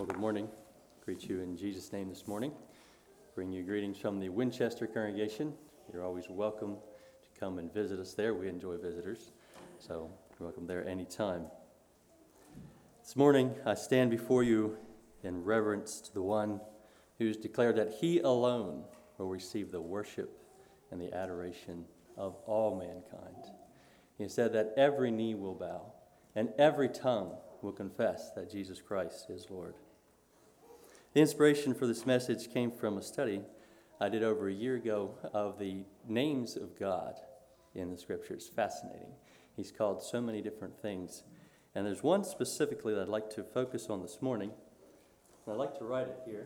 Well, good morning. Greet you in Jesus' name this morning. Bring you greetings from the Winchester congregation. You're always welcome to come and visit us there. We enjoy visitors, so you're welcome there anytime. This morning, I stand before you in reverence to the one who's declared that he alone will receive the worship and the adoration of all mankind. He said that every knee will bow and every tongue will confess that Jesus Christ is Lord. The inspiration for this message came from a study I did over a year ago of the names of God in the Scriptures. Fascinating. He's called so many different things. And there's one specifically that I'd like to focus on this morning. And I'd like to write it here.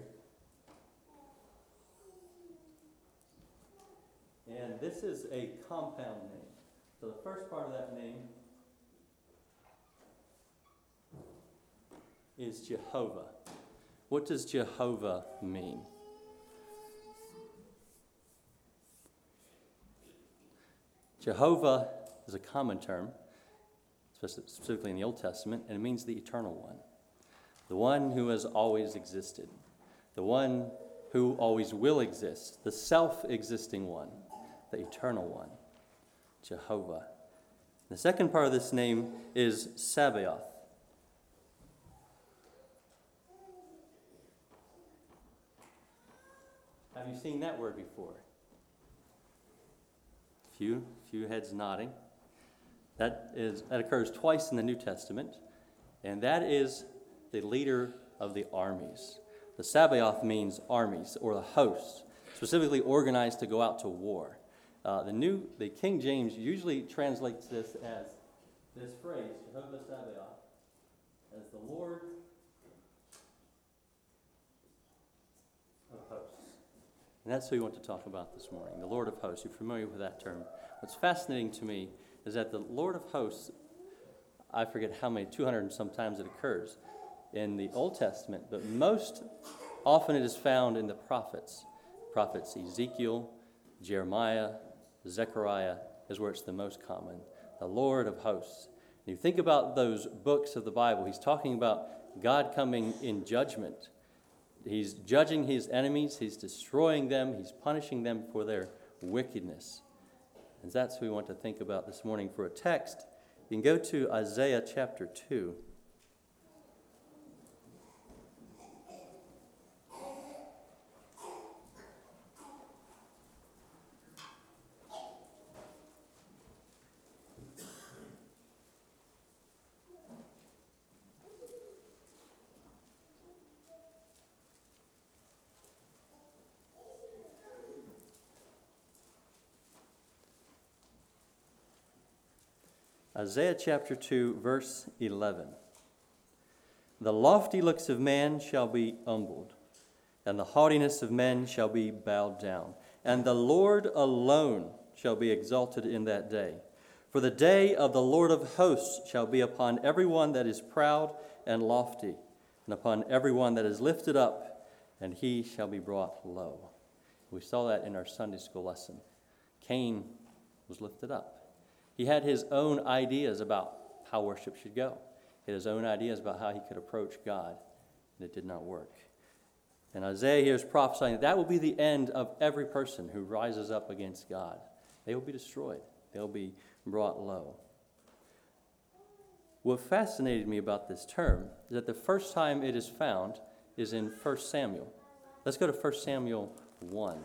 And this is a compound name. So the first part of that name is Jehovah. What does Jehovah mean? Jehovah is a common term, specifically in the Old Testament, and it means the eternal one. The one who has always existed. The one who always will exist. The self-existing one. The eternal one. Jehovah. The second part of this name is Sabaoth. Have you seen that word before? Few heads nodding. That occurs twice in the New Testament, and that is the leader of the armies. The Sabaoth means armies or the hosts, specifically organized to go out to war. The King James usually translates this as this phrase, Jehovah Sabaoth, as the Lord of hosts. And that's who we want to talk about this morning, the Lord of hosts. You're familiar with that term. What's fascinating to me is that the Lord of hosts, I forget how many, 200 and some times it occurs in the Old Testament, but most often it is found in the prophets. Prophets Ezekiel, Jeremiah, Zechariah is where it's the most common. The Lord of hosts. And you think about those books of the Bible, he's talking about God coming in judgment. He's judging his enemies, he's destroying them, he's punishing them for their wickedness. And that's what we want to think about this morning for a text. You can go to Isaiah chapter 2. Isaiah chapter 2, verse 11. The lofty looks of man shall be humbled, and the haughtiness of men shall be bowed down, and the Lord alone shall be exalted in that day. For the day of the Lord of hosts shall be upon everyone that is proud and lofty, and upon everyone that is lifted up, and he shall be brought low. We saw that in our Sunday school lesson. Cain was lifted up. He had his own ideas about how worship should go. He had his own ideas about how he could approach God, and it did not work. And Isaiah here is prophesying that will be the end of every person who rises up against God. They will be destroyed. They'll be brought low. What fascinated me about this term is that the first time it is found is in 1 Samuel. Let's go to 1 Samuel 1.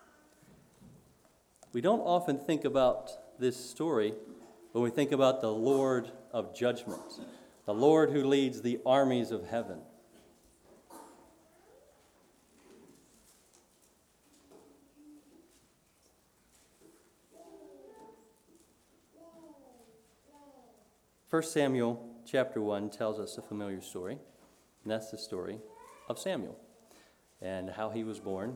We don't often think about this story when we think about the Lord of judgment, the Lord who leads the armies of heaven. First Samuel chapter 1 tells us a familiar story, and that's the story of Samuel and how he was born.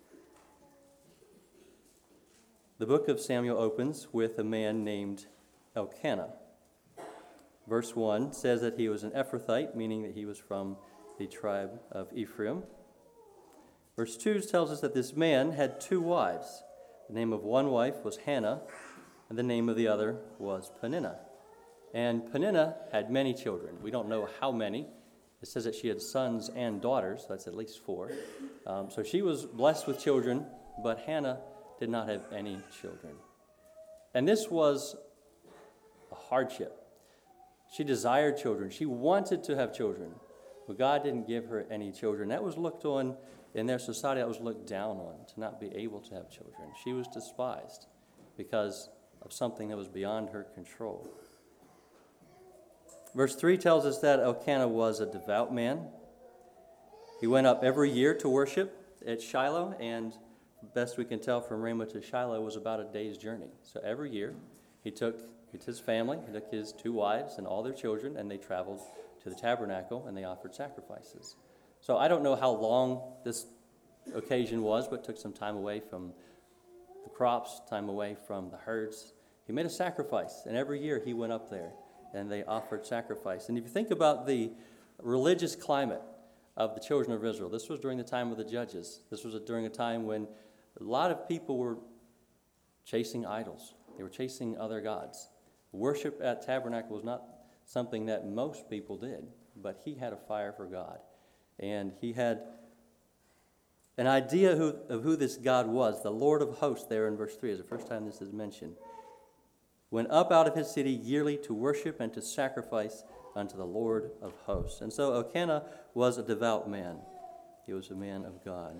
The book of Samuel opens with a man named Elkanah. Verse 1 says that he was an Ephrathite, meaning that he was from the tribe of Ephraim. Verse 2 tells us that this man had two wives. The name of one wife was Hannah, and the name of the other was Peninnah. And Peninnah had many children. We don't know how many. It says that she had sons and daughters, so that's at least 4. So she was blessed with children, but Hannah did not have any children. And this was a hardship. She desired children. She wanted to have children, but God didn't give her any children. That was looked on in their society, that was looked down on, to not be able to have children. She was despised because of something that was beyond her control. Verse 3 tells us that Elkanah was a devout man. He went up every year to worship at Shiloh, and best we can tell from Ramah to Shiloh was about a day's journey. So every year he took his family, he took his 2 wives and all their children, and they traveled to the tabernacle and they offered sacrifices. So I don't know how long this occasion was, but took some time away from the crops, time away from the herds. He made a sacrifice, and every year he went up there and they offered sacrifice. And if you think about the religious climate of the children of Israel, this was during the time of the judges. This was during a time when a lot of people were chasing idols. They were chasing other gods. Worship at tabernacle was not something that most people did, but he had a fire for God. And he had an idea of who this God was. The Lord of hosts, there in verse 3, is the first time this is mentioned. Went up out of his city yearly to worship and to sacrifice unto the Lord of hosts. And so Elkanah was a devout man. He was a man of God.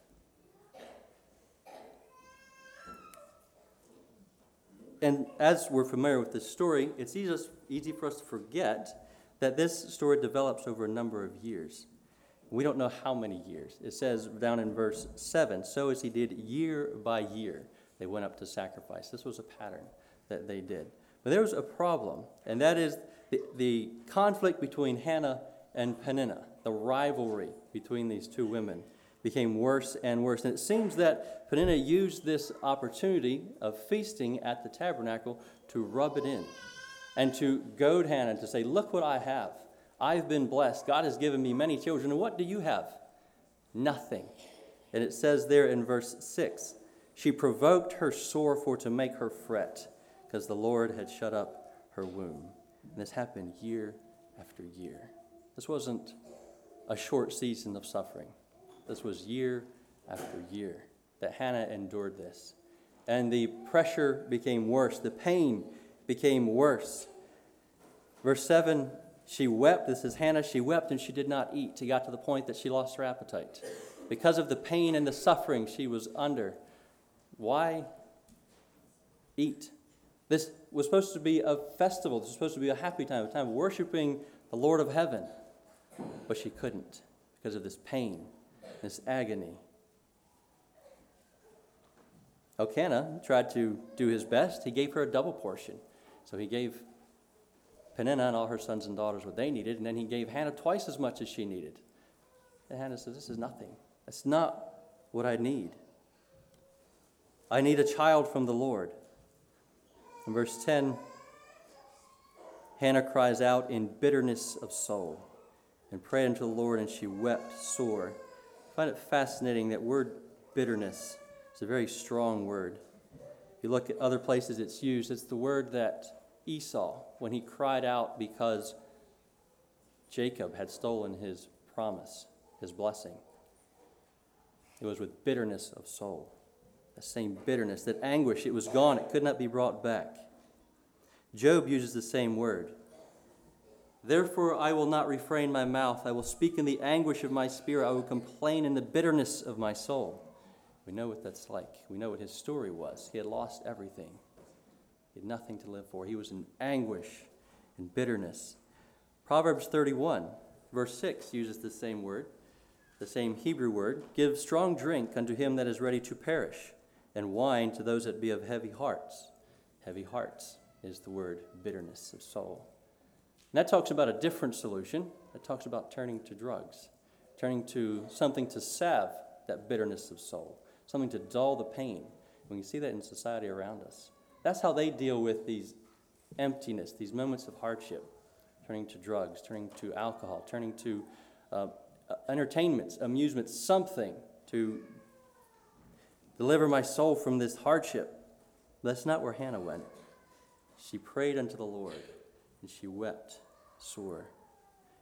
And as we're familiar with this story, it's easy for us to forget that this story develops over a number of years. We don't know how many years. It says down in verse 7, so as he did year by year, they went up to sacrifice. This was a pattern that they did. But there was a problem, and that is the conflict between Hannah and Peninnah. The rivalry between these 2 women became worse and worse. And it seems that Peninnah used this opportunity of feasting at the tabernacle to rub it in and to goad Hannah to say, look what I have. I've been blessed. God has given me many children. And what do you have? Nothing. And it says there in verse 6, she provoked her sore for to make her fret, because the Lord had shut up her womb. And this happened year after year. This wasn't a short season of suffering. This was year after year that Hannah endured this. And the pressure became worse. The pain became worse. Verse 7, she wept. This is Hannah. She wept and she did not eat. It got to the point that she lost her appetite because of the pain and the suffering she was under. Why eat? This was supposed to be a festival. This was supposed to be a happy time, a time of worshiping the Lord of heaven. But she couldn't because of this pain, this agony. Elkanah tried to do his best. He gave her a double portion. So he gave Peninnah and all her sons and daughters what they needed, and then he gave Hannah twice as much as she needed. And Hannah said, this is nothing. That's not what I need. I need a child from the Lord. In verse 10, Hannah cries out in bitterness of soul and prayed unto the Lord, and she wept sore. I find it fascinating that word bitterness is a very strong word. If you look at other places it's used, it's the word that Esau, when he cried out because Jacob had stolen his promise, his blessing, it was with bitterness of soul. The same bitterness, that anguish, it was gone. It could not be brought back. Job uses the same word. Therefore I will not refrain my mouth. I will speak in the anguish of my spirit. I will complain in the bitterness of my soul. We know what that's like. We know what his story was. He had lost everything. He had nothing to live for. He was in anguish and bitterness. Proverbs 31, verse 6 uses the same word, the same Hebrew word. Give strong drink unto him that is ready to perish, and wine to those that be of heavy hearts. Heavy hearts is the word bitterness of soul. And that talks about a different solution. That talks about turning to drugs, turning to something to salve that bitterness of soul, something to dull the pain. We can see that in society around us. That's how they deal with these emptiness, these moments of hardship, turning to drugs, turning to alcohol, turning to entertainments, amusements, something to deliver my soul from this hardship. That's not where Hannah went. She prayed unto the Lord, and she wept sore.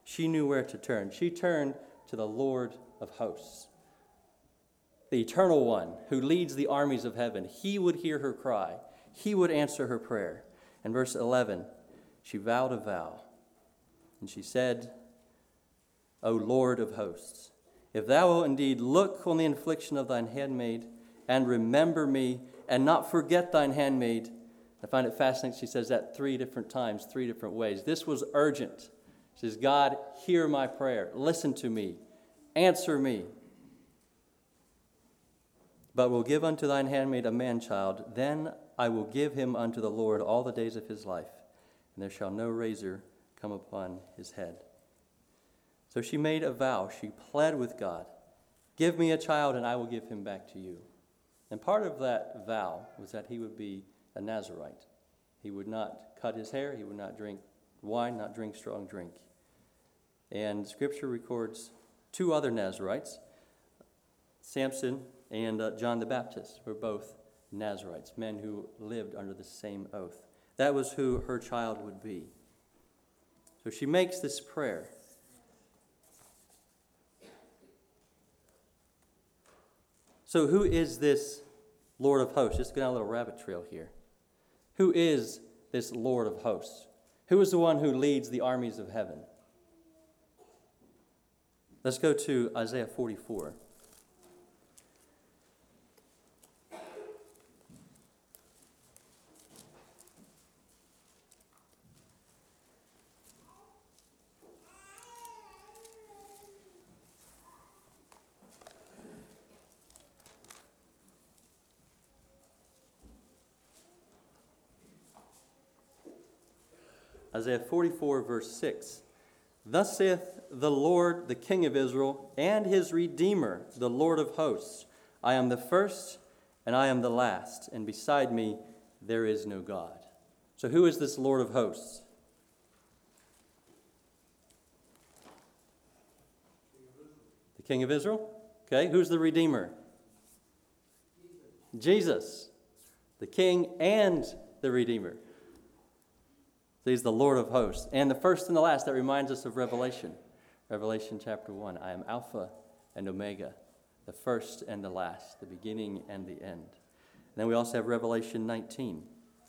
She knew where to turn. She turned to the Lord of hosts, the eternal one who leads the armies of heaven. He would hear her cry. He would answer her prayer. In verse 11, she vowed a vow, and she said, O Lord of hosts, if thou wilt indeed look on the affliction of thine handmaid, and remember me, and not forget thine handmaid. I find it fascinating. She says that 3 different times, 3 different ways. This was urgent. She says, God, hear my prayer. Listen to me. Answer me. But will give unto thine handmaid a man-child. Then I will give him unto the Lord all the days of his life, and there shall no razor come upon his head. So she made a vow. She pled with God, give me a child, and I will give him back to you. And part of that vow was that he would be a Nazirite. He would not cut his hair. He would not drink wine, not drink strong drink. And Scripture records 2 other Nazirites, Samson and John the Baptist, were both Nazirites, men who lived under the same oath. That was who her child would be. So she makes this prayer. So who is this Lord of hosts? Just go down a little rabbit trail here. Who is this Lord of hosts? Who is the one who leads the armies of heaven? Let's go to Isaiah 44. Isaiah 44, verse 6. Thus saith the Lord, the King of Israel, and his Redeemer, the Lord of hosts. I am the first, and I am the last, and beside me there is no God. So who is this Lord of hosts? The King of Israel? Okay, who's the Redeemer? Jesus, the King and the Redeemer. So he's the Lord of hosts. And the first and the last, that reminds us of Revelation. Revelation chapter 1. I am Alpha and Omega, the first and the last, the beginning and the end. And then we also have Revelation 19.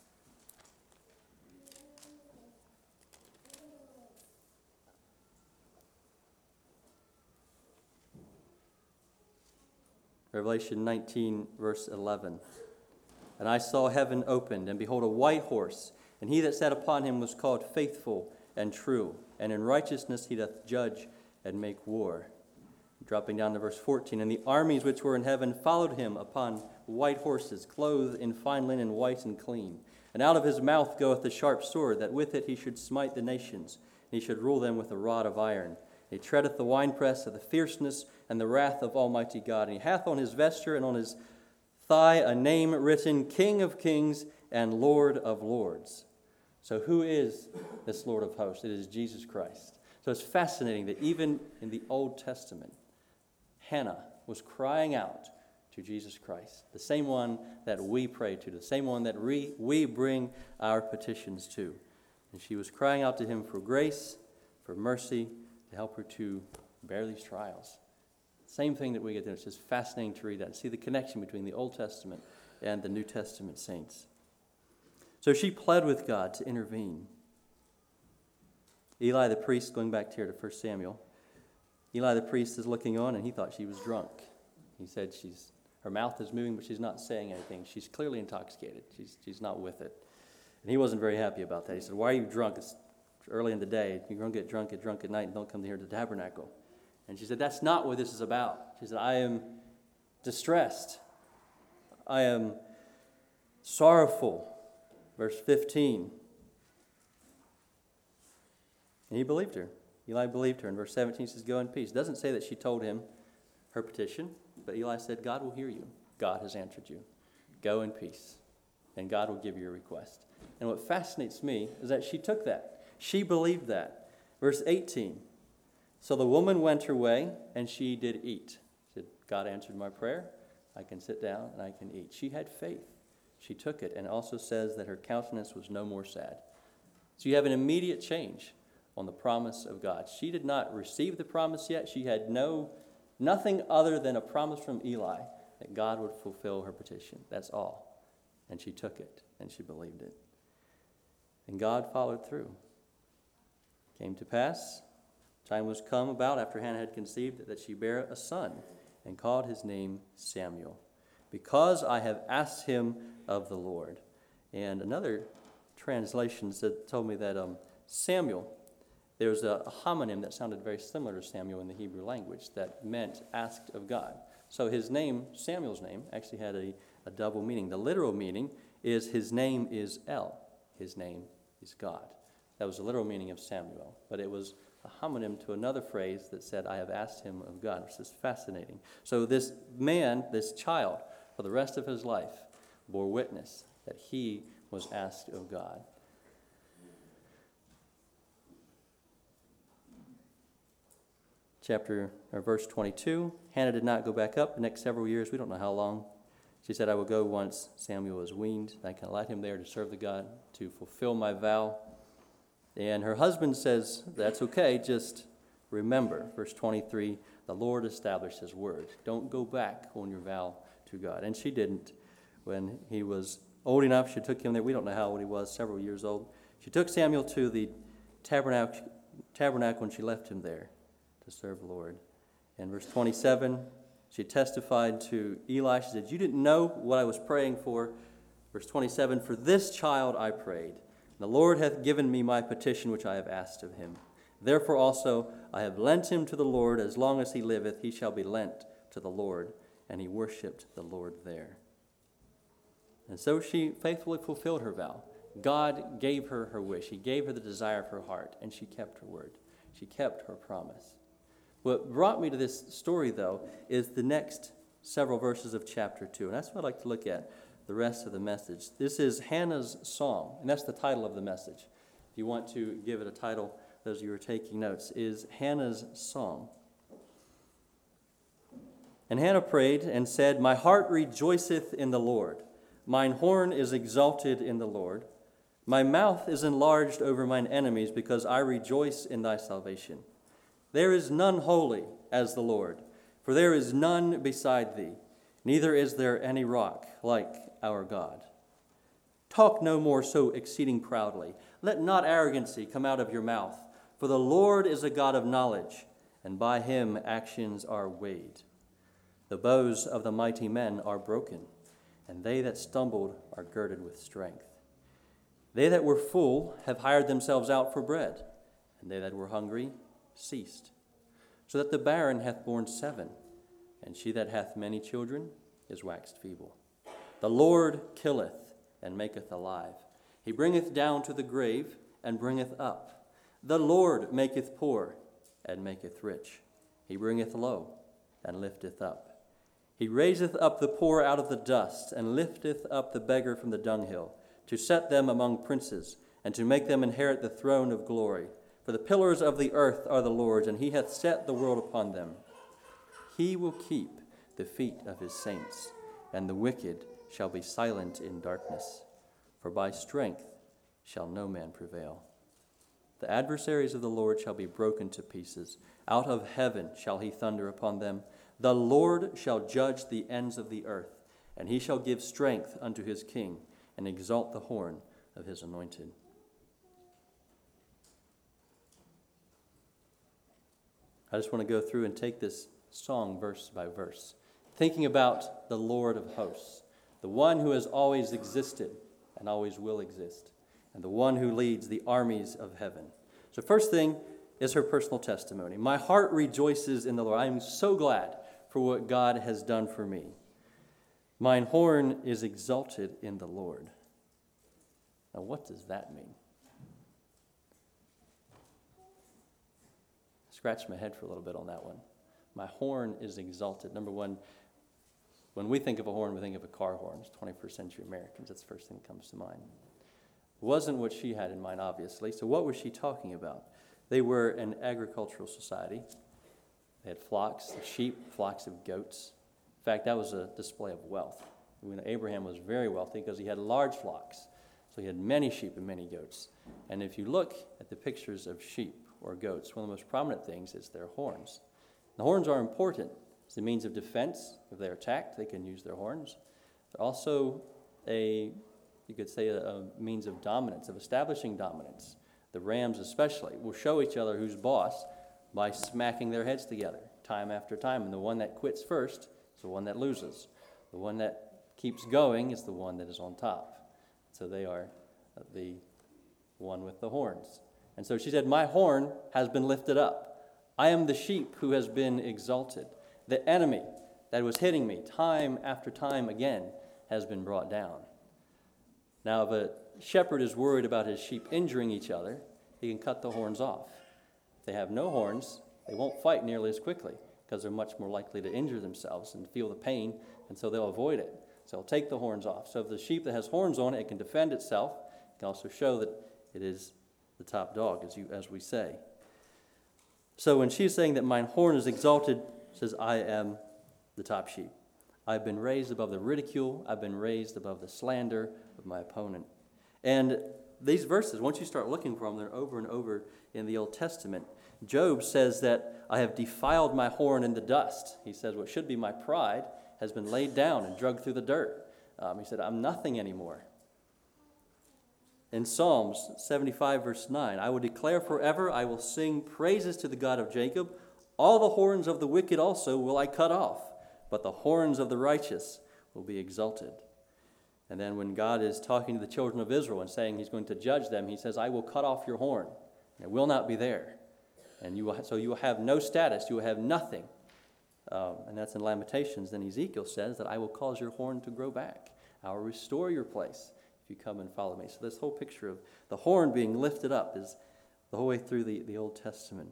Revelation 19, verse 11. And I saw heaven opened, and behold, a white horse, and he that sat upon him was called Faithful and True, and in righteousness he doth judge and make war. Dropping down to verse 14, and the armies which were in heaven followed him upon white horses, clothed in fine linen, white and clean. And out of his mouth goeth a sharp sword, that with it he should smite the nations, and he should rule them with a rod of iron. He treadeth the winepress of the fierceness and the wrath of Almighty God. And he hath on his vesture and on his thigh a name written, King of Kings and Lord of Lords. So who is this Lord of hosts? It is Jesus Christ. So it's fascinating that even in the Old Testament, Hannah was crying out to Jesus Christ, the same one that we pray to, the same one that we bring our petitions to. And she was crying out to him for grace, for mercy, to help her to bear these trials. Same thing that we get there. It's just fascinating to read that and see the connection between the Old Testament and the New Testament saints. So she pled with God to intervene. Eli the priest, going back here to 1 Samuel, Eli the priest is looking on, and he thought she was drunk. He said her mouth is moving, but she's not saying anything. She's clearly intoxicated. She's not with it. And he wasn't very happy about that. He said, why are you drunk? It's early in the day. You're going to get drunk at night, and don't come here to the tabernacle. And she said, that's not what this is about. She said, I am distressed. I am sorrowful. Verse 15. And he believed her. Eli believed her. In verse 17 says, go in peace. It doesn't say that she told him her petition, but Eli said, God will hear you. God has answered you. Go in peace, and God will give you your request. And what fascinates me is that she took that. She believed that. Verse 18. So the woman went her way, and she did eat. She said, God answered my prayer. I can sit down, and I can eat. She had faith. She took it, and also says that her countenance was no more sad. So you have an immediate change on the promise of God. She did not receive the promise yet. She had nothing other than a promise from Eli that God would fulfill her petition. That's all. And she took it, and she believed it. And God followed through. Came to pass, time was come about after Hannah had conceived that she bare a son, and called his name Samuel, because I have asked him of the Lord. And another translation told me that Samuel, there's a homonym that sounded very similar to Samuel in the Hebrew language that meant asked of God. So his name, Samuel's name, actually had a double meaning. The literal meaning is his name is El. His name is God. That was the literal meaning of Samuel. But it was a homonym to another phrase that said, I have asked him of God, which is fascinating. So this man, this child, for the rest of his life, bore witness that he was asked of God. Verse 22, Hannah did not go back up the next several years. We don't know how long. She said, I will go once Samuel is weaned. I can let him there to serve the God, to fulfill my vow. And her husband says, that's okay, just remember. Verse 23, the Lord established his word. Don't go back on your vow to God. And she didn't. When he was old enough, she took him there. We don't know how old he was, several years old. She took Samuel to the tabernacle when she left him there to serve the Lord. In verse 27, she testified to Eli. She said, you didn't know what I was praying for. Verse 27, for this child I prayed. The Lord hath given me my petition which I have asked of him. Therefore also I have lent him to the Lord. As long as he liveth, he shall be lent to the Lord. And he worshipped the Lord there. And so she faithfully fulfilled her vow. God gave her her wish. He gave her the desire of her heart, and she kept her word. She kept her promise. What brought me to this story, though, is the next several verses of chapter 2. And that's what I'd like to look at the rest of the message. This is Hannah's song, and that's the title of the message. If you want to give it a title, those of you who are taking notes, is Hannah's song. And Hannah prayed and said, my heart rejoiceth in the Lord. Mine horn is exalted in the Lord. My mouth is enlarged over mine enemies, because I rejoice in thy salvation. There is none holy as the Lord, for there is none beside thee, neither is there any rock like our God. Talk no more so exceeding proudly. Let not arrogancy come out of your mouth, for the Lord is a God of knowledge, and by him actions are weighed. The bows of the mighty men are broken, and they that stumbled are girded with strength. They that were full have hired themselves out for bread, and they that were hungry ceased. So that the barren hath borne 7, and she that hath many children is waxed feeble. The Lord killeth and maketh alive. He bringeth down to the grave and bringeth up. The Lord maketh poor and maketh rich. He bringeth low and lifteth up. He raiseth up the poor out of the dust, and lifteth up the beggar from the dunghill, to set them among princes, and to make them inherit the throne of glory. For the pillars of the earth are the Lord's, and he hath set the world upon them. He will keep the feet of his saints, and the wicked shall be silent in darkness. For by strength shall no man prevail. The adversaries of the Lord shall be broken to pieces. Out of heaven shall he thunder upon them. The Lord shall judge the ends of the earth, and he shall give strength unto his king, and exalt the horn of his anointed. I just want to go through and take this song verse by verse, thinking about the Lord of hosts, the one who has always existed and always will exist, and the one who leads the armies of heaven. So first thing is her personal testimony. My heart rejoices in the Lord. I am so glad for what God has done for me. Mine horn is exalted in the Lord. Now, what does that mean? Scratched my head for a little bit on that one. My horn is exalted. Number one, when we think of a horn, we think of a car horn. It's 21st century Americans. That's the first thing that comes to mind. It wasn't what she had in mind, obviously. So what was she talking about? They were an agricultural society. They had flocks of sheep, flocks of goats. In fact, that was a display of wealth. Abraham was very wealthy because he had large flocks. So he had many sheep and many goats. And if you look at the pictures of sheep or goats, one of the most prominent things is their horns. The horns are important as a means of defense. If they're attacked, they can use their horns. They're also you could say, a means of dominance, of establishing dominance. The rams especially will show each other who's boss by smacking their heads together time after time. And the one that quits first is the one that loses. The one that keeps going is the one that is on top. So they are the one with the horns. And so she said, my horn has been lifted up. I am the sheep who has been exalted. The enemy that was hitting me time after time again has been brought down. Now, if a shepherd is worried about his sheep injuring each other, he can cut the horns off. If they have no horns, they won't fight nearly as quickly because they're much more likely to injure themselves and feel the pain, and so they'll avoid it. So he'll take the horns off. So if the sheep that has horns on it, it can defend itself. It can also show that it is the top dog, as we say. So when she's saying that mine horn is exalted, she says, I am the top sheep. I've been raised above the ridicule. I've been raised above the slander of my opponent. And these verses, once you start looking for them, they're over and over in the Old Testament. Job says that I have defiled my horn in the dust. He says what should be my pride has been laid down and dragged through the dirt. He said, I'm nothing anymore. In Psalms 75, verse 9, I will declare forever, I will sing praises to the God of Jacob. All the horns of the wicked also will I cut off, but the horns of the righteous will be exalted. And then when God is talking to the children of Israel and saying he's going to judge them, he says, I will cut off your horn. It will not be there. And you will have no status. You will have nothing. And that's in Lamentations. Then Ezekiel says that I will cause your horn to grow back. I will restore your place if you come and follow me. So this whole picture of the horn being lifted up is the whole way through the Old Testament.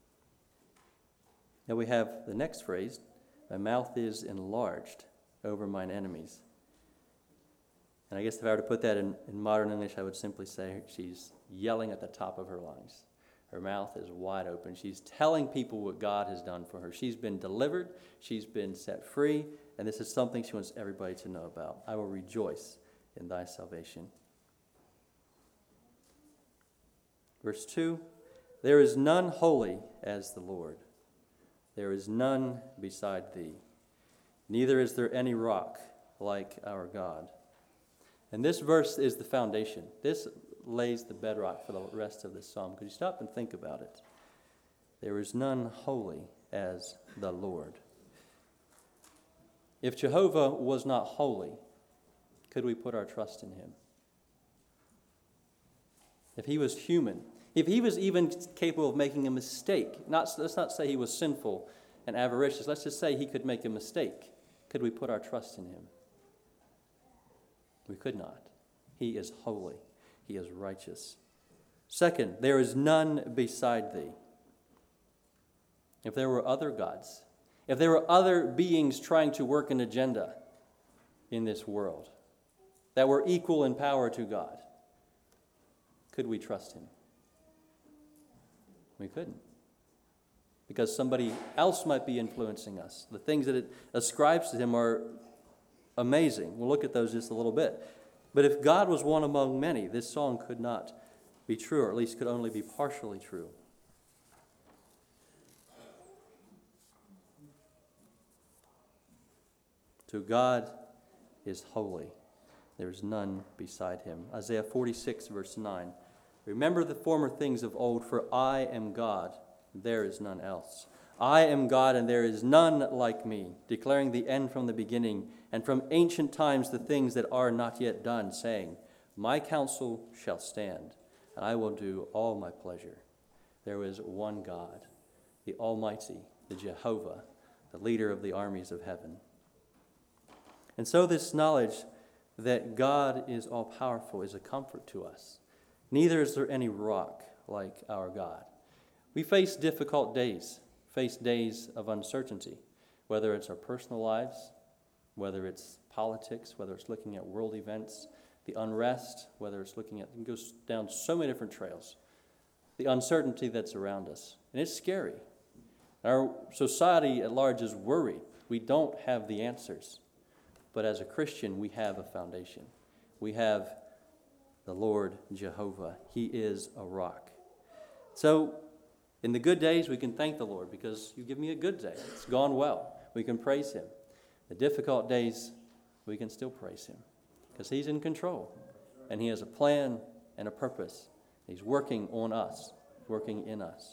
Now we have the next phrase, my mouth is enlarged over mine enemies. And I guess if I were to put that in modern English, I would simply say she's yelling at the top of her lungs. Her mouth is wide open. She's telling people what God has done for her. She's been delivered. She's been set free. And this is something she wants everybody to know about. I will rejoice in thy salvation. Verse 2, there is none holy as the Lord. There is none beside thee. Neither is there any rock like our God. And this verse is the foundation. This lays the bedrock for the rest of this psalm. Could you stop and think about it? There is none holy as the Lord. If Jehovah was not holy, could we put our trust in him? If he was human, if he was even capable of making a mistake, let's not say he was sinful and avaricious, let's just say he could make a mistake, could we put our trust in him? We could not. He is holy. He is righteous. Second, there is none beside thee. If there were other gods, if there were other beings trying to work an agenda in this world that were equal in power to God, could we trust him? We couldn't. Because somebody else might be influencing us. The things that it ascribes to him are amazing. We'll look at those just a little bit. But if God was one among many, this song could not be true, or at least could only be partially true. So God is holy. There is none beside him. Isaiah 46, verse 9. Remember the former things of old, for I am God, there is none else. I am God, and there is none like me, declaring the end from the beginning, and from ancient times the things that are not yet done, saying, my counsel shall stand, and I will do all my pleasure. There is one God, the Almighty, the Jehovah, the leader of the armies of heaven. And so this knowledge that God is all-powerful is a comfort to us. Neither is there any rock like our God. We face difficult days, face days of uncertainty, whether it's our personal lives, whether it's politics, whether it's looking at world events, the unrest, whether it's looking at, it goes down so many different trails, the uncertainty that's around us. And it's scary. Our society at large is worried. We don't have the answers. But as a Christian, we have a foundation. We have the Lord Jehovah. He is a rock. So In the good days, we can thank the Lord because you give me a good day. It's gone well. We can praise him. The difficult days, we can still praise him because he's in control and he has a plan and a purpose. He's working on us, working in us.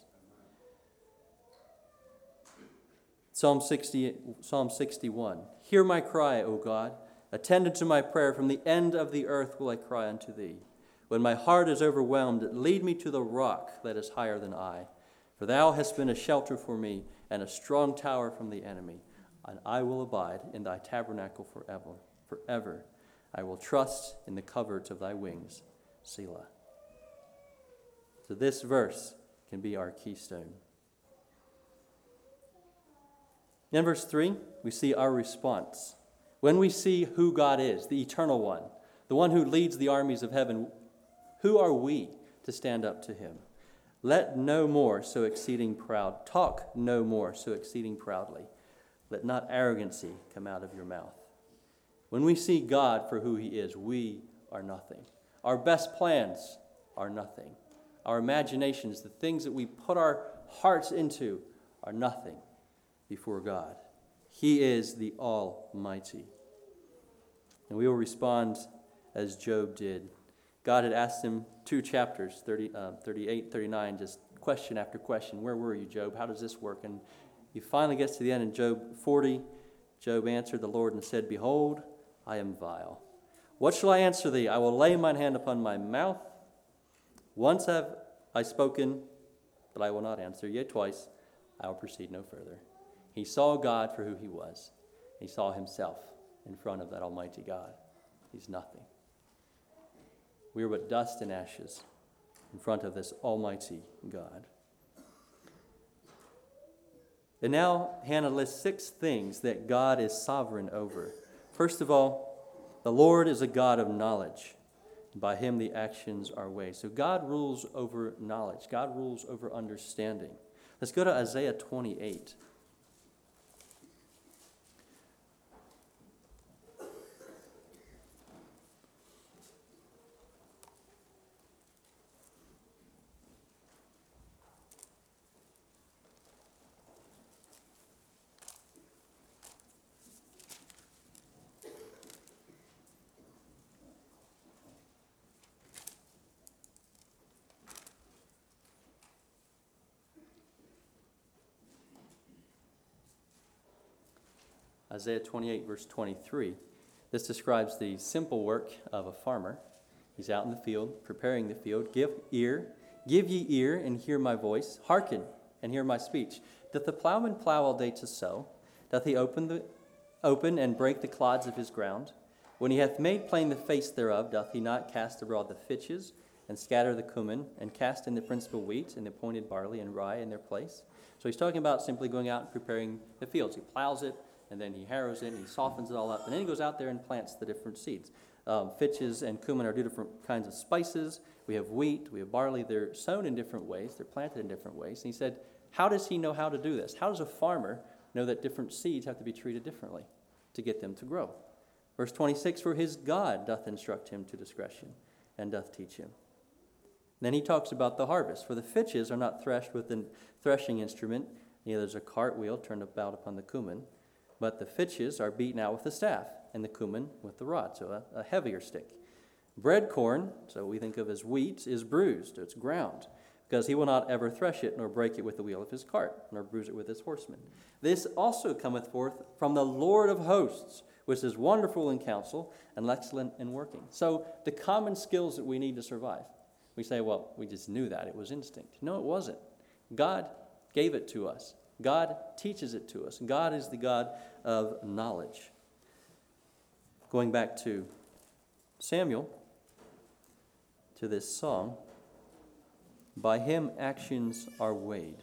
Psalm 61. Hear my cry, O God. Attend unto my prayer. From the end of the earth will I cry unto thee. When my heart is overwhelmed, lead me to the rock that is higher than I. For thou hast been a shelter for me and a strong tower from the enemy. And I will abide in thy tabernacle forever. Forever I will trust in the coverts of thy wings. Selah. So this verse can be our keystone. In verse 3, we see our response. When we see who God is, the eternal one, the one who leads the armies of heaven, who are we to stand up to him? Let no more so exceeding proud, talk no more so exceeding proudly. Let not arrogancy come out of your mouth. When we see God for who he is, we are nothing. Our best plans are nothing. Our imaginations, the things that we put our hearts into, are nothing before God. He is the Almighty. And we will respond as Job did. God had asked him 2 chapters, 38, 39, just question after question. Where were you, Job? How does this work? And he finally gets to the end in Job 40. Job answered the Lord and said, Behold, I am vile. What shall I answer thee? I will lay mine hand upon my mouth. Once have I spoken, but I will not answer. Yet twice I will proceed no further. He saw God for who he was. He saw himself in front of that Almighty God. He's nothing. We are but dust and ashes in front of this Almighty God. And now Hannah lists 6 things that God is sovereign over. First of all, the Lord is a God of knowledge. By him the actions are weighed. So God rules over knowledge. God rules over understanding. Let's go to Isaiah 28. Isaiah 28, verse 23. This describes the simple work of a farmer. He's out in the field, preparing the field. Give ye ear, and hear my voice. Hearken, and hear my speech. Doth the plowman plow all day to sow? Doth he open and break the clods of his ground? When he hath made plain the face thereof, doth he not cast abroad the fitches, and scatter the cumin, and cast in the principal wheat, and the appointed barley and rye in their place? So he's talking about simply going out and preparing the fields. He plows it, and then he harrows it, and he softens it all up, and then he goes out there and plants the different seeds. Fitches and cumin are 2 different kinds of spices. We have wheat, we have barley. They're sown in different ways. They're planted in different ways. And he said, how does he know how to do this? How does a farmer know that different seeds have to be treated differently to get them to grow? Verse 26, for his God doth instruct him to discretion, and doth teach him. Then he talks about the harvest. For the fitches are not threshed with a threshing instrument, neither is a cartwheel turned about upon the cumin, but the fitches are beaten out with the staff, and the cumin with the rod, so a heavier stick. Bread corn, so we think of as wheat, is bruised, it's ground, because he will not ever thresh it, nor break it with the wheel of his cart, nor bruise it with his horsemen. This also cometh forth from the Lord of hosts, which is wonderful in counsel and excellent in working. So the common skills that we need to survive. We say, well, we just knew that. It was instinct. No, it wasn't. God gave it to us. God teaches it to us. God is the God of knowledge. Going back to Samuel, to this song, by him actions are weighed.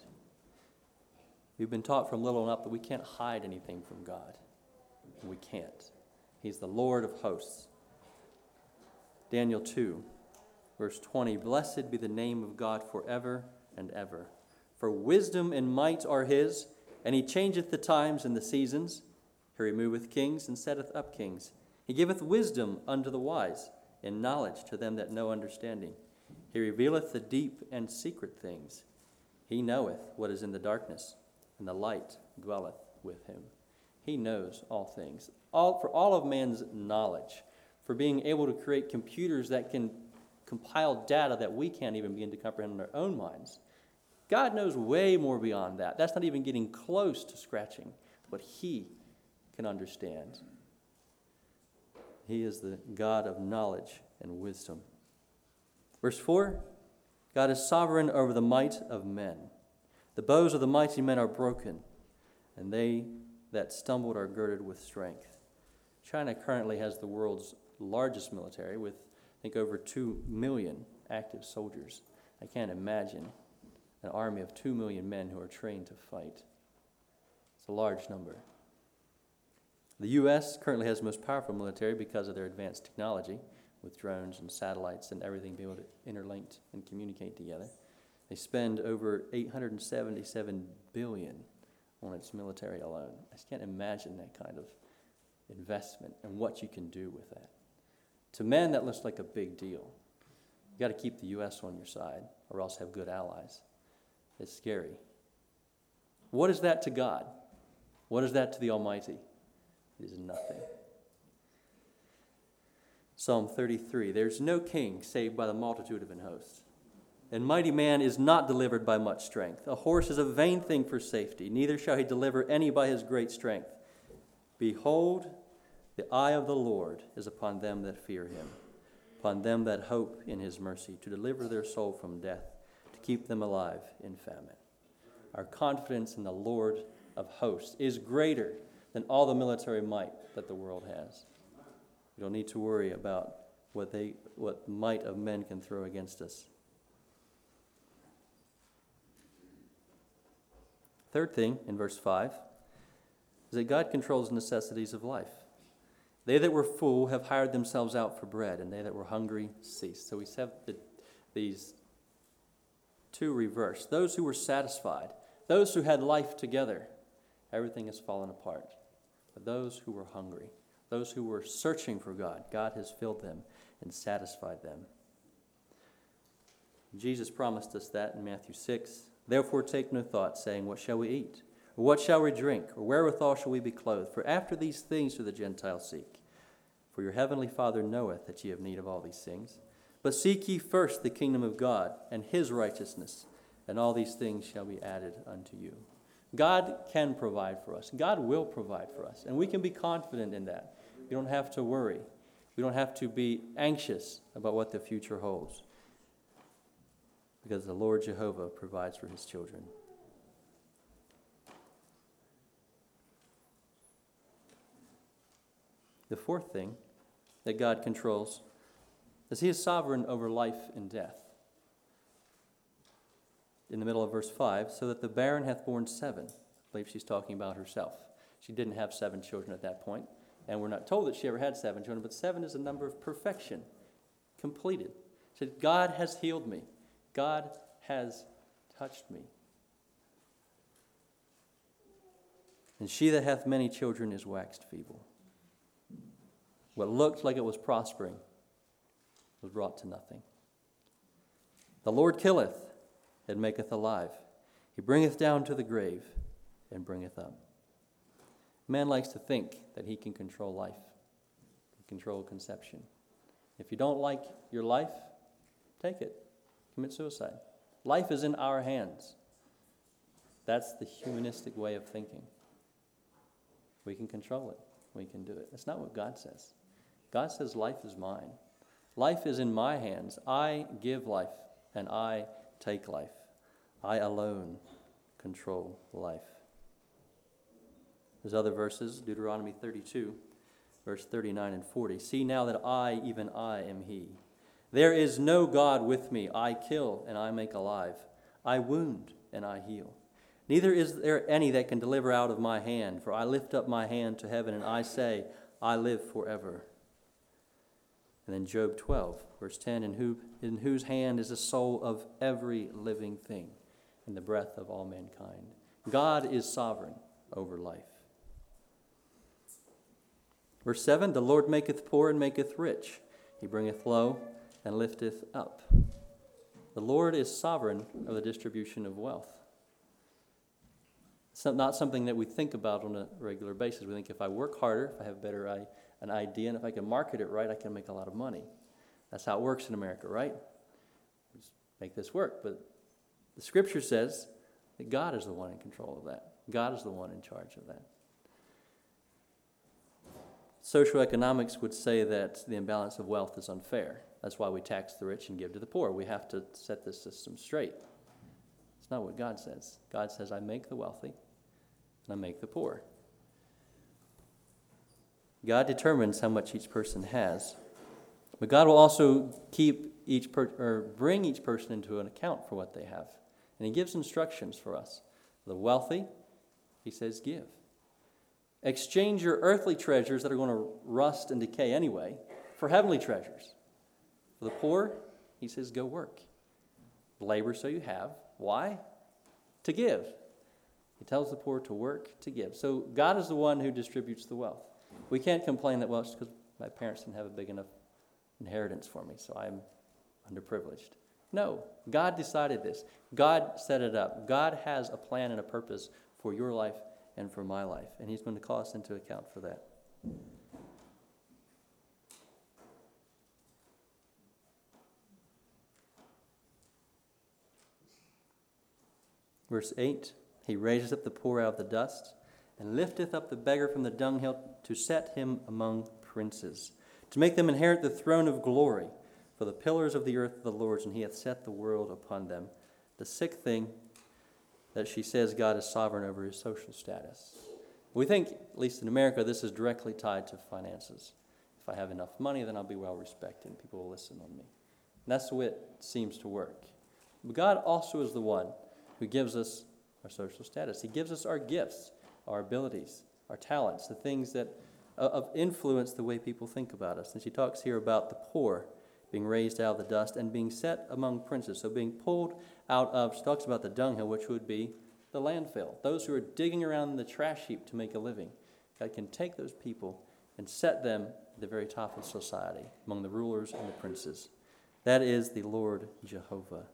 We've been taught from little enough that we can't hide anything from God. We can't. He's the Lord of hosts. Daniel 2, verse 20, blessed be the name of God forever and ever. For wisdom and might are his, and he changeth the times and the seasons. He removeth kings and setteth up kings. He giveth wisdom unto the wise, and knowledge to them that know understanding. He revealeth the deep and secret things. He knoweth what is in the darkness, and the light dwelleth with him. He knows all things. For all of man's knowledge, for being able to create computers that can compile data that we can't even begin to comprehend in our own minds. God knows way more beyond that. That's not even getting close to scratching what he can understand. He is the God of knowledge and wisdom. Verse 4, God is sovereign over the might of men. The bows of the mighty men are broken, and they that stumbled are girded with strength. China currently has the world's largest military with, I think, over 2 million active soldiers. I can't imagine an army of 2 million men who are trained to fight. It's a large number. The U.S. currently has the most powerful military because of their advanced technology, with drones and satellites and everything being able to interlink and communicate together. They spend over $877 billion on its military alone. I just can't imagine that kind of investment and what you can do with that. To men, that looks like a big deal. You got to keep the U.S. on your side, or else have good allies. It's scary. What is that to God? What is that to the Almighty? It is nothing. Psalm 33, there's no king saved by the multitude of an host. And mighty man is not delivered by much strength. A horse is a vain thing for safety, neither shall he deliver any by his great strength. Behold, the eye of the Lord is upon them that fear him, upon them that hope in his mercy, to deliver their soul from death, to keep them alive in famine. Our confidence in the Lord of hosts is greater than all the military might that the world has. We don't need to worry about what might of men can throw against us. Third thing in verse 5 is that God controls the necessities of life. They that were full have hired themselves out for bread, and they that were hungry ceased. So we have these two reversed. Those who were satisfied, those who had life together, everything has fallen apart. But those who were hungry, those who were searching for God, God has filled them and satisfied them. Jesus promised us that in Matthew 6. Therefore take no thought, saying, what shall we eat? Or what shall we drink? Or wherewithal shall we be clothed? For after these things do the Gentiles seek. For your heavenly Father knoweth that ye have need of all these things. But seek ye first the kingdom of God and his righteousness, and all these things shall be added unto you. God can provide for us. God will provide for us. And we can be confident in that. We don't have to worry. We don't have to be anxious about what the future holds, because the Lord Jehovah provides for his children. The fourth thing that God controls is he is sovereign over life and death. In the middle of verse 5, so that the barren hath borne 7. I believe she's talking about herself. She didn't have 7 children at that point, and we're not told that she ever had 7 children, but 7 is a number of perfection, completed. She said, God has healed me. God has touched me. And she that hath many children is waxed feeble. What looked like it was prospering was brought to nothing. The Lord killeth and maketh alive. He bringeth down to the grave and bringeth up. Man likes to think that he can control life, control conception. If you don't like your life, take it. Commit suicide. Life is in our hands. That's the humanistic way of thinking. We can control it. We can do it. That's not what God says. God says life is mine. Life is in my hands. I give life and I take life. I alone control life. There's other verses, Deuteronomy 32, verse 39 and 40. See now that I, even I, am he. There is no God with me. I kill and I make alive. I wound and I heal. Neither is there any that can deliver out of my hand. For I lift up my hand to heaven and I say, I live forever. And then Job 12, verse 10, in whose hand is the soul of every living thing, and the breath of all mankind. God is sovereign over life. Verse 7, the Lord maketh poor and maketh rich. He bringeth low and lifteth up. The Lord is sovereign of the distribution of wealth. It's not something that we think about on a regular basis. We think if I work harder, if I have an idea, and if I can market it right, I can make a lot of money. That's how it works in America, right? Just make this work. But the Scripture says that God is the one in control of that. God is the one in charge of that. Social economics would say that the imbalance of wealth is unfair. That's why we tax the rich and give to the poor. We have to set this system straight. It's not what God says. God says, I make the wealthy and I make the poor. God determines how much each person has. But God will also bring each person into an account for what they have. And he gives instructions for us. The wealthy, he says, give. Exchange your earthly treasures that are going to rust and decay anyway for heavenly treasures. For the poor, he says, go work. Labor so you have. Why? To give. He tells the poor to work, to give. So God is the one who distributes the wealth. We can't complain that, well, it's because my parents didn't have a big enough inheritance for me, so I'm underprivileged. No, God decided this. God set it up. God has a plan and a purpose for your life and for my life, and he's going to call us into account for that. Verse 8, he raises up the poor out of the dust and lifteth up the beggar from the dunghill to set him among princes, to make them inherit the throne of glory. For the pillars of the earth are the Lord's, and he hath set the world upon them. The sixth thing that she says God is sovereign over his social status. We think, at least in America, this is directly tied to finances. If I have enough money, then I'll be well respected and people will listen on me. And that's the way it seems to work. But God also is the one who gives us our social status. He gives us our gifts, our abilities, our talents, the things that of influence the way people think about us. And she talks here about the poor being raised out of the dust and being set among princes. So being pulled out of, she talks about the dunghill, which would be the landfill. Those who are digging around the trash heap to make a living. God can take those people and set them at the very top of society, among the rulers and the princes. That is the Lord Jehovah.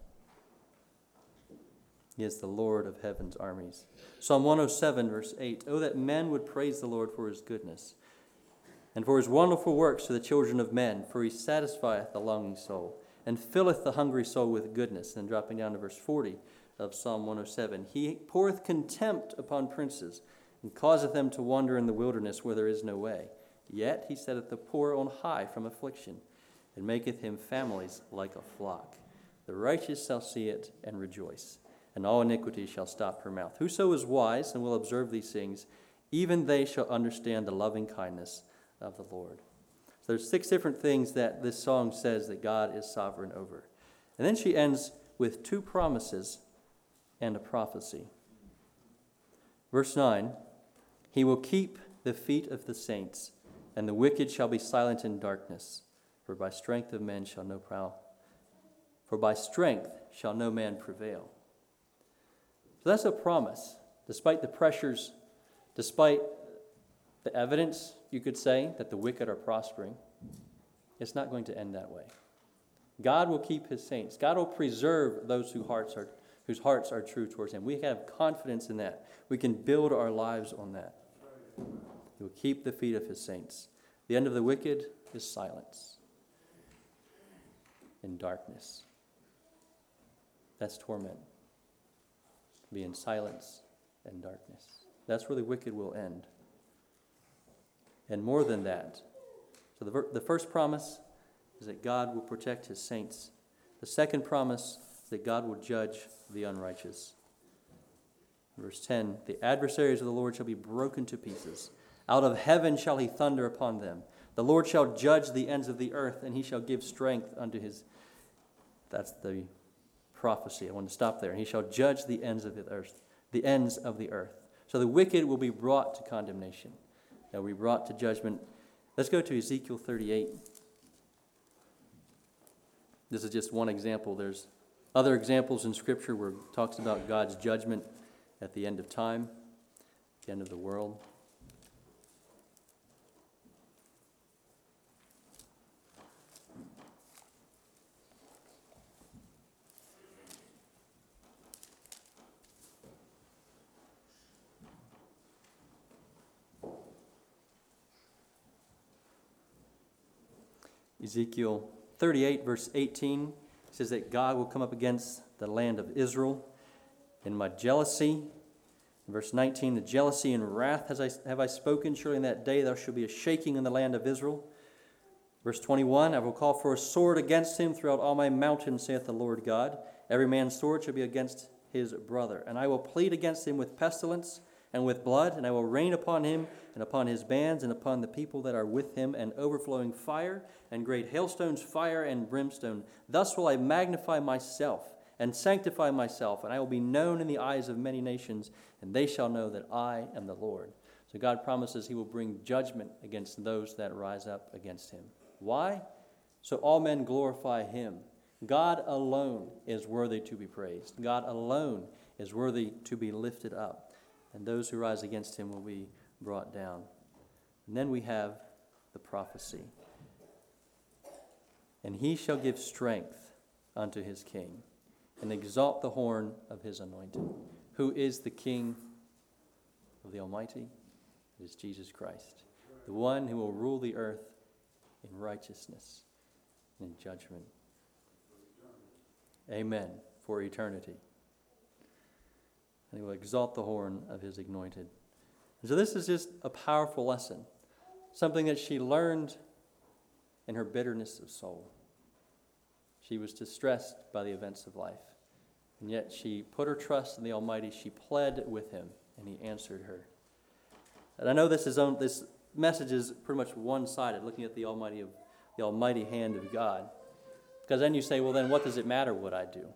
He is the Lord of heaven's armies. Psalm 107, verse 8, oh, that men would praise the Lord for his goodness, and for his wonderful works to the children of men, for he satisfieth the longing soul, and filleth the hungry soul with goodness. And dropping down to verse 40 of Psalm 107, he poureth contempt upon princes, and causeth them to wander in the wilderness where there is no way. Yet he setteth the poor on high from affliction, and maketh him families like a flock. The righteous shall see it and rejoice, and all iniquity shall stop her mouth. Whoso is wise and will observe these things, even they shall understand the loving kindness of the Lord. So there's 6 different things that this song says that God is sovereign over. And then she ends with 2 promises and a prophecy. Verse 9, he will keep the feet of the saints, and the wicked shall be silent in darkness, for by strength of men shall no man prevail. So that's a promise. Despite the pressures, despite the evidence, you could say, that the wicked are prospering, it's not going to end that way. God will keep his saints. God will preserve those whose hearts are true towards him. We have confidence in that. We can build our lives on that. He will keep the feet of his saints. The end of the wicked is silence and darkness. That's torment. Be in silence and darkness. That's where the wicked will end. And more than that. So the first promise is that God will protect his saints. The second promise is that God will judge the unrighteous. Verse 10, the adversaries of the Lord shall be broken to pieces. Out of heaven shall he thunder upon them. The Lord shall judge the ends of the earth, and he shall give strength unto his... That's the prophecy. I want to stop there. And he shall judge the ends of the earth. The ends of the earth. So the wicked will be brought to condemnation. They'll be brought to judgment. Let's go to Ezekiel 38. This is just one example. There's other examples in Scripture where it talks about God's judgment at the end of time, the end of the world. Ezekiel 38, verse 18 says that God will come up against the land of Israel in my jealousy. In verse 19, the jealousy and wrath have I spoken. Surely in that day there shall be a shaking in the land of Israel. Verse 21, I will call for a sword against him throughout all my mountains, saith the Lord God. Every man's sword shall be against his brother. And I will plead against him with pestilence and with blood, and I will rain upon him and upon his bands and upon the people that are with him, and overflowing fire and great hailstones, fire and brimstone. Thus will I magnify myself and sanctify myself, and I will be known in the eyes of many nations, and they shall know that I am the Lord. So God promises he will bring judgment against those that rise up against him. Why? So all men glorify him. God alone is worthy to be praised. God alone is worthy to be lifted up. And those who rise against him will be brought down. And then we have the prophecy. And he shall give strength unto his king, and exalt the horn of his anointed. Who is the King of the Almighty? It is Jesus Christ, the one who will rule the earth in righteousness and in judgment. Amen. For eternity. And he will exalt the horn of his anointed. And so this is just a powerful lesson, something that she learned in her bitterness of soul. She was distressed by the events of life, and yet she put her trust in the Almighty. She pled with him, and he answered her. And I know this message is pretty much one-sided, looking at the almighty hand of God. Because then you say, well, then what does it matter what I do?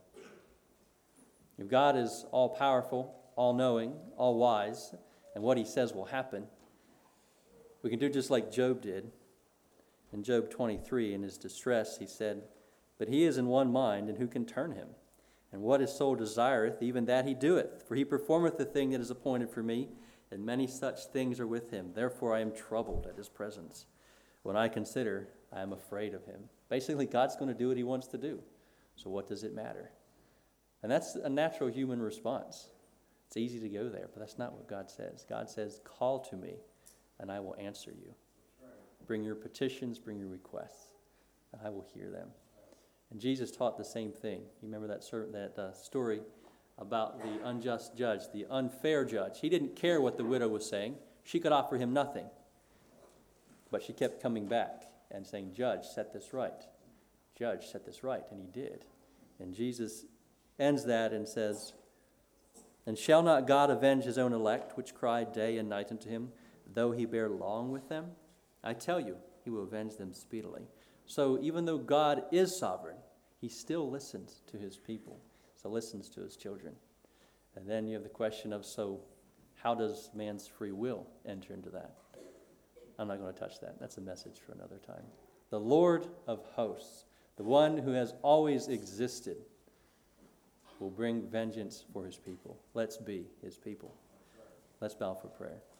If God is all-powerful, all-knowing, all-wise, and what he says will happen, we can do just like Job did. In Job 23, in his distress, he said, but he is in one mind, and who can turn him? And what his soul desireth, even that he doeth. For he performeth the thing that is appointed for me, and many such things are with him. Therefore I am troubled at his presence. When I consider, I am afraid of him. Basically, God's going to do what he wants to do. So what does it matter? And that's a natural human response. It's easy to go there, but that's not what God says. God says, call to me, and I will answer you. Bring your petitions, bring your requests, and I will hear them. And Jesus taught the same thing. You remember that story about the unjust judge, the unfair judge. He didn't care what the widow was saying. She could offer him nothing. But she kept coming back and saying, Judge, set this right. Judge, set this right. And he did. And Jesus ends that and says, and shall not God avenge his own elect, which cry day and night unto him, though he bear long with them? I tell you, he will avenge them speedily. So even though God is sovereign, he still listens to his people. So listens to his children. And then you have the question of, so how does man's free will enter into that? I'm not going to touch that. That's a message for another time. The Lord of hosts, the one who has always existed, will bring vengeance for his people. Let's be his people. Let's bow for prayer.